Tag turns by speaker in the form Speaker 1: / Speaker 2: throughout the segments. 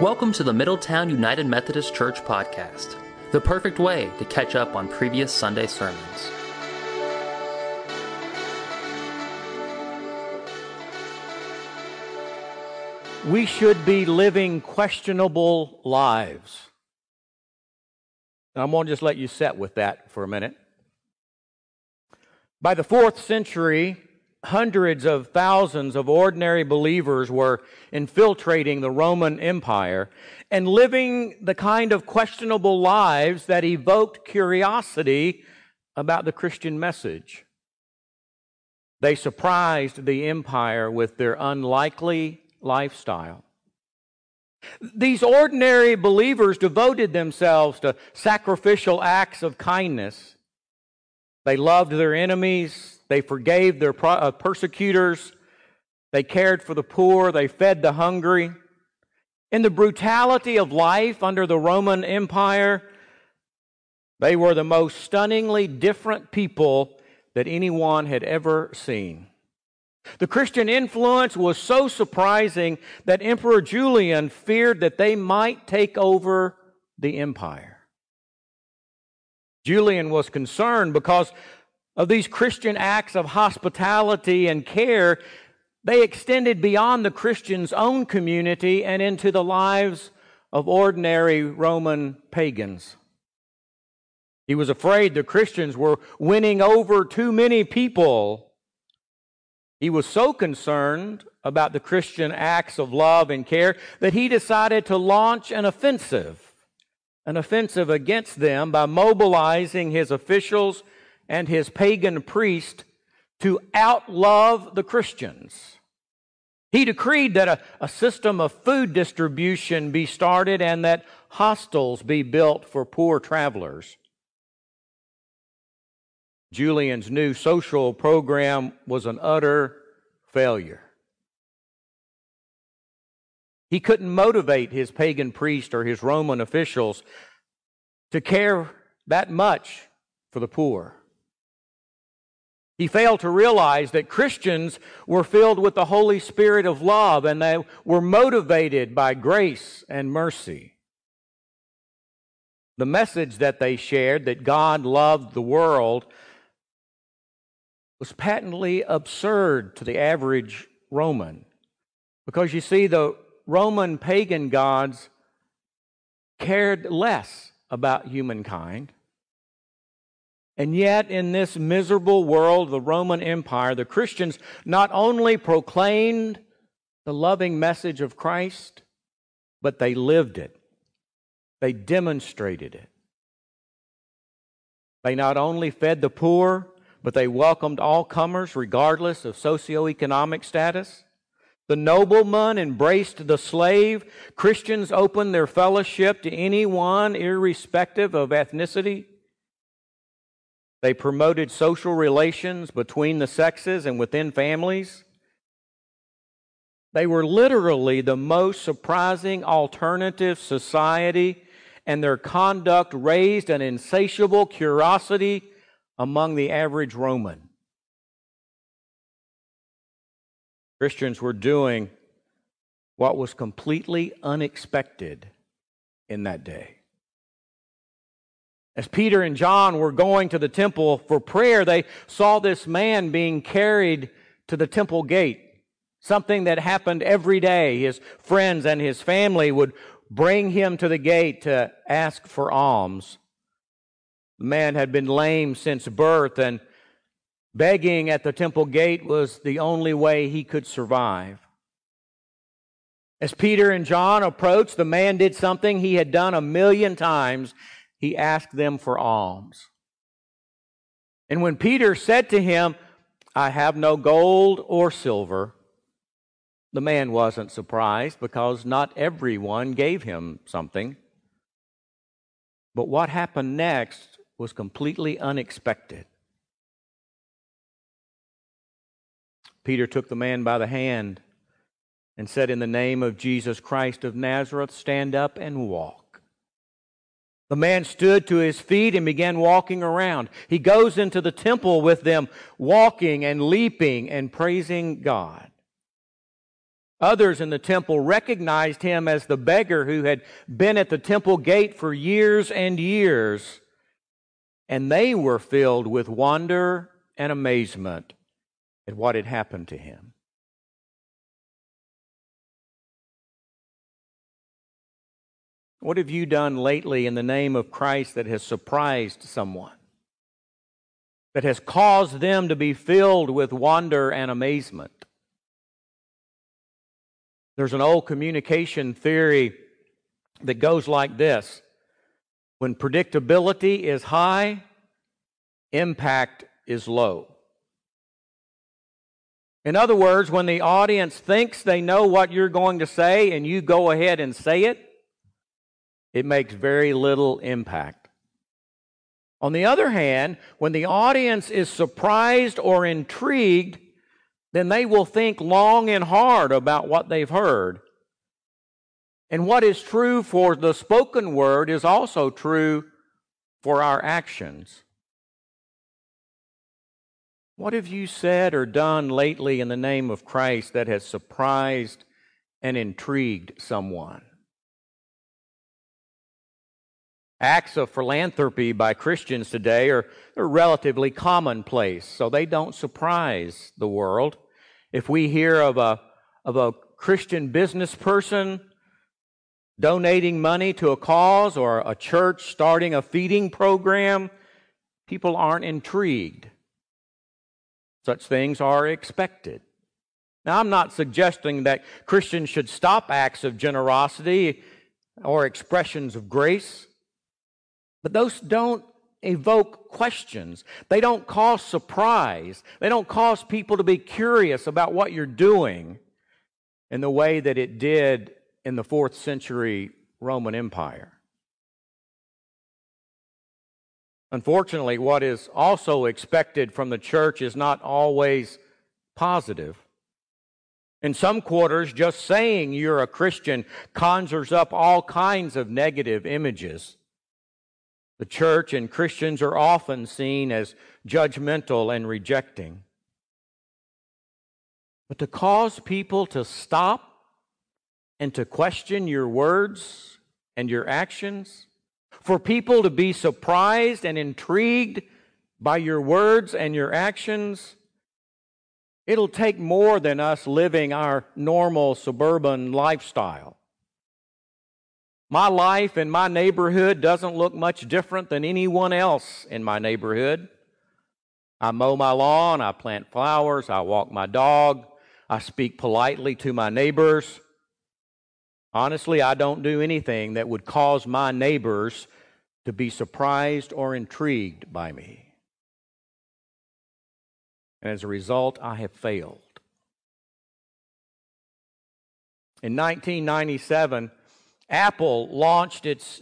Speaker 1: Welcome to the Middletown United Methodist Church podcast, the perfect way to catch up on previous Sunday sermons.
Speaker 2: We should be living questionable lives. And I'm going to just let you sit with that for a minute. By the 4th century, hundreds of thousands of ordinary believers were infiltrating the Roman Empire and living the kind of questionable lives that evoked curiosity about the Christian message. They surprised the empire with their unlikely lifestyle. These ordinary believers devoted themselves to sacrificial acts of kindness. They loved their enemies. They forgave their persecutors. They cared for the poor. They fed the hungry. In the brutality of life under the Roman Empire, they were the most stunningly different people that anyone had ever seen. The Christian influence was so surprising that Emperor Julian feared that they might take over the empire. Julian was concerned because of these Christian acts of hospitality and care. They extended beyond the Christians' own community and into the lives of ordinary Roman pagans. He was afraid the Christians were winning over too many people. He was so concerned about the Christian acts of love and care that he decided to launch an offensive against them by mobilizing his officials and his pagan priest to outlove the Christians. He decreed that a system of food distribution be started and that hostels be built for poor travelers. Julian's new social program was an utter failure. He couldn't motivate his pagan priest or his Roman officials to care that much for the poor. He failed to realize that Christians were filled with the Holy Spirit of love and they were motivated by grace and mercy. The message that they shared, that God loved the world, was patently absurd to the average Roman. Because you see, the Roman pagan gods cared less about humankind. And yet, in this miserable world, the Roman Empire, the Christians not only proclaimed the loving message of Christ, but they lived it. They demonstrated it. They not only fed the poor, but they welcomed all comers regardless of socioeconomic status. The nobleman embraced the slave. Christians opened their fellowship to anyone, irrespective of ethnicity. They promoted social relations between the sexes and within families. They were literally the most surprising alternative society, and their conduct raised an insatiable curiosity among the average Roman. Christians were doing what was completely unexpected in that day. As Peter and John were going to the temple for prayer, they saw this man being carried to the temple gate, something that happened every day. His friends and his family would bring him to the gate to ask for alms. The man had been lame since birth, and begging at the temple gate was the only way he could survive. As Peter and John approached, the man did something he had done 1,000,000 times. He asked them for alms. And when Peter said to him, "I have no gold or silver," the man wasn't surprised because not everyone gave him something. But what happened next was completely unexpected. Peter took the man by the hand and said, "In the name of Jesus Christ of Nazareth, stand up and walk." The man stood to his feet and began walking around. He goes into the temple with them, walking and leaping and praising God. Others in the temple recognized him as the beggar who had been at the temple gate for years and years, and they were filled with wonder and amazement at what had happened to him. What have you done lately in the name of Christ that has surprised someone, that has caused them to be filled with wonder and amazement? There's an old communication theory that goes like this: when predictability is high, impact is low. In other words, when the audience thinks they know what you're going to say and you go ahead and say it, it makes very little impact. On the other hand, when the audience is surprised or intrigued, then they will think long and hard about what they've heard. And what is true for the spoken word is also true for our actions. What have you said or done lately in the name of Christ that has surprised and intrigued someone? Acts of philanthropy by Christians today are relatively commonplace, so they don't surprise the world. If we hear of a Christian business person donating money to a cause or a church starting a feeding program, people aren't intrigued. Such things are expected. Now, I'm not suggesting that Christians should stop acts of generosity or expressions of grace, but those don't evoke questions. They don't cause surprise. They don't cause people to be curious about what you're doing in the way that it did in the 4th century Roman Empire. Unfortunately, what is also expected from the church is not always positive. In some quarters, just saying you're a Christian conjures up all kinds of negative images. The church and Christians are often seen as judgmental and rejecting. But to cause people to stop and to question your words and your actions, for people to be surprised and intrigued by your words and your actions, it'll take more than us living our normal suburban lifestyle. My life in my neighborhood doesn't look much different than anyone else in my neighborhood. I mow my lawn, I plant flowers, I walk my dog, I speak politely to my neighbors. Honestly, I don't do anything that would cause my neighbors to be surprised or intrigued by me. And as a result, I have failed. In 1997, Apple launched its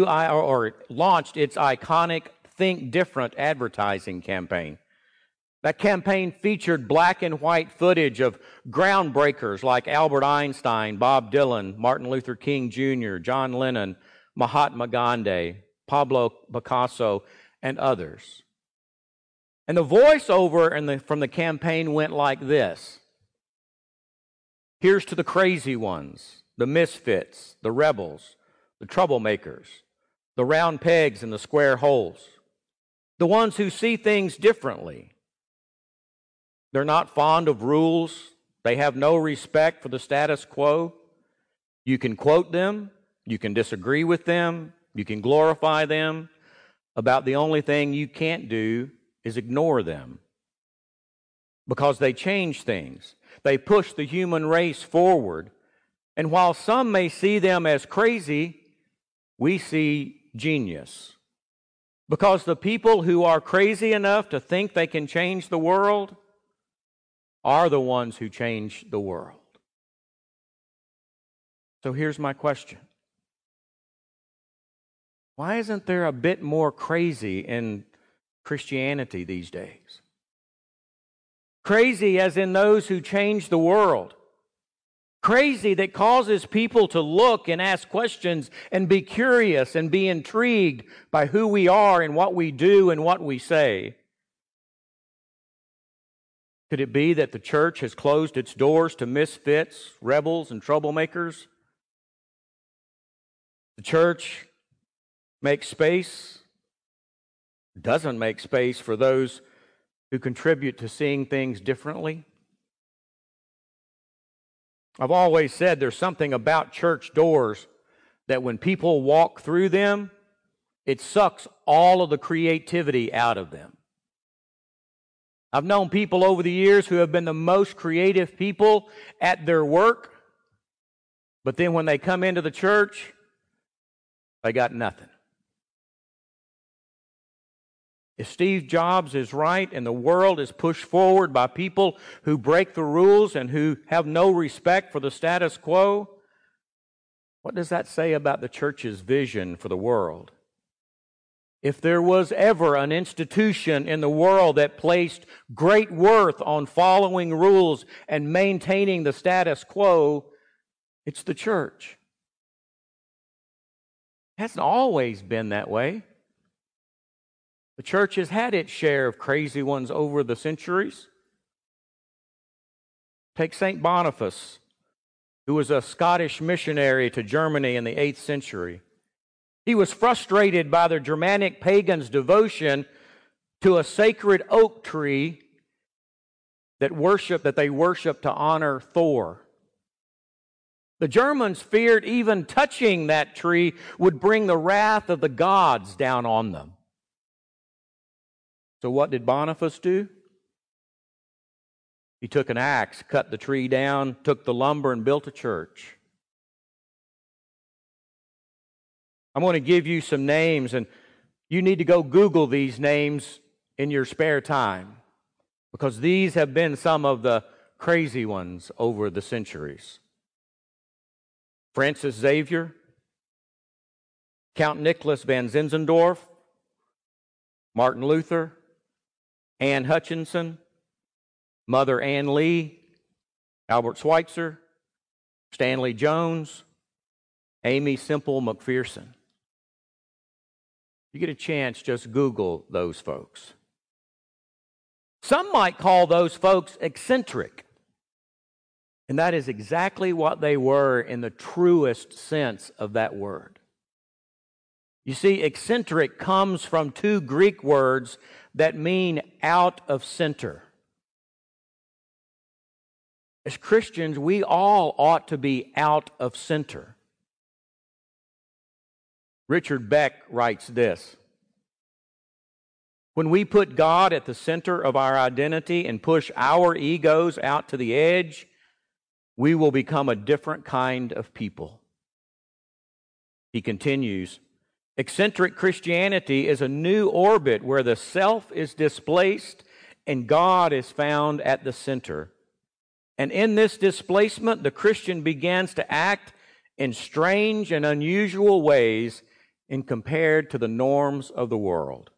Speaker 2: iconic Think Different advertising campaign. That campaign featured black and white footage of groundbreakers like Albert Einstein, Bob Dylan, Martin Luther King Jr., John Lennon, Mahatma Gandhi, Pablo Picasso, and others. And the voiceover from the campaign went like this: here's to the crazy ones, the misfits, the rebels, the troublemakers, the round pegs in the square holes, the ones who see things differently. They're not fond of rules. They have no respect for the status quo. You can quote them. You can disagree with them. You can glorify them. About the only thing you can't do is ignore them, because they change things. They push the human race forward. And while some may see them as crazy, we see genius. Because the people who are crazy enough to think they can change the world are the ones who change the world. So here's my question. Why isn't there a bit more crazy in Christianity these days? Crazy as in those who change the world. Crazy that causes people to look and ask questions and be curious and be intrigued by who we are and what we do and what we say. Could it be that the church has closed its doors to misfits, rebels, and troublemakers? The church doesn't make space for those who contribute to seeing things differently. I've always said there's something about church doors that when people walk through them, it sucks all of the creativity out of them. I've known people over the years who have been the most creative people at their work, but then when they come into the church, they got nothing. If Steve Jobs is right and the world is pushed forward by people who break the rules and who have no respect for the status quo, what does that say about the church's vision for the world? If there was ever an institution in the world that placed great worth on following rules and maintaining the status quo, it's the church. It hasn't always been that way. The church has had its share of crazy ones over the centuries. Take St. Boniface, who was a Scottish missionary to Germany in the 8th century. He was frustrated by the Germanic pagans' devotion to a sacred oak tree that they worshiped to honor Thor. The Germans feared even touching that tree would bring the wrath of the gods down on them. So what did Boniface do? He took an axe, cut the tree down, took the lumber, and built a church. I'm going to give you some names, and you need to go Google these names in your spare time, because these have been some of the crazy ones over the centuries. Francis Xavier, Count Nicholas van Zinzendorf, Martin Luther, Anne Hutchinson, Mother Ann Lee, Albert Schweitzer, Stanley Jones, Amy Semple McPherson. If you get a chance, just Google those folks. Some might call those folks eccentric. And that is exactly what they were in the truest sense of that word. You see, eccentric comes from two Greek words that mean out of center. As Christians, we all ought to be out of center. Richard Beck writes this: when we put God at the center of our identity and push our egos out to the edge, we will become a different kind of people. He continues, eccentric Christianity is a new orbit where the self is displaced and God is found at the center. And in this displacement, the Christian begins to act in strange and unusual ways in compared to the norms of the world.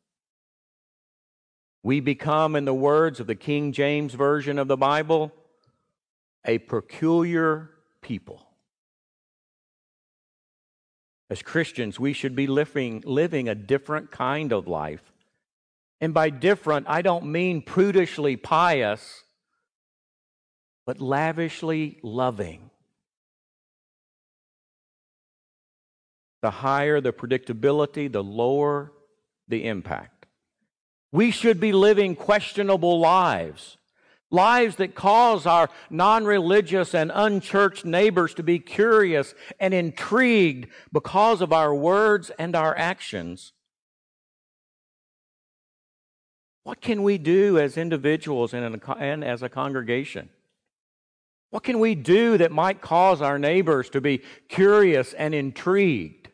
Speaker 2: We become, in the words of the King James Version of the Bible, a peculiar people. As Christians, we should be living a different kind of life. And by different, I don't mean prudishly pious, but lavishly loving. The higher the predictability, the lower the impact. We should be living questionable lives. Lives that cause our non-religious and unchurched neighbors to be curious and intrigued because of our words and our actions. What can we do as individuals and as a congregation? What can we do that might cause our neighbors to be curious and intrigued?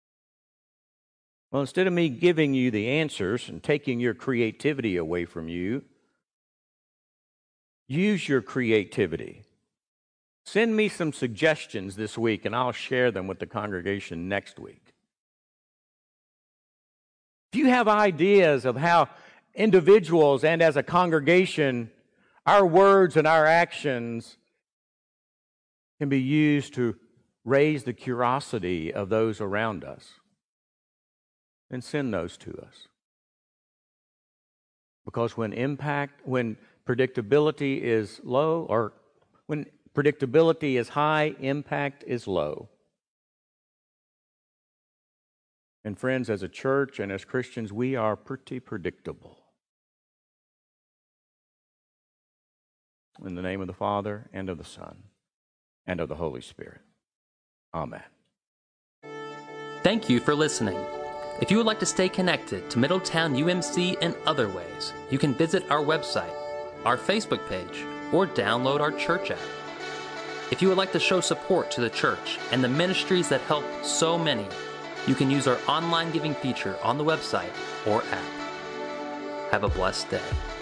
Speaker 2: Well, instead of me giving you the answers and taking your creativity away from you, use your creativity. Send me some suggestions this week, and I'll share them with the congregation next week. If you have ideas of how individuals and as a congregation, our words and our actions can be used to raise the curiosity of those around us, then send those to us. Because when predictability is low, or when predictability is high, impact is low. And friends, as a church and as Christians, we are pretty predictable. In the name of the Father, and of the Son, and of the Holy Spirit. Amen.
Speaker 1: Thank you for listening. If you would like to stay connected to Middletown UMC in other ways, you can visit our website, our Facebook page, or download our church app. If you would like to show support to the church and the ministries that help so many, you can use our online giving feature on the website or app. Have a blessed day.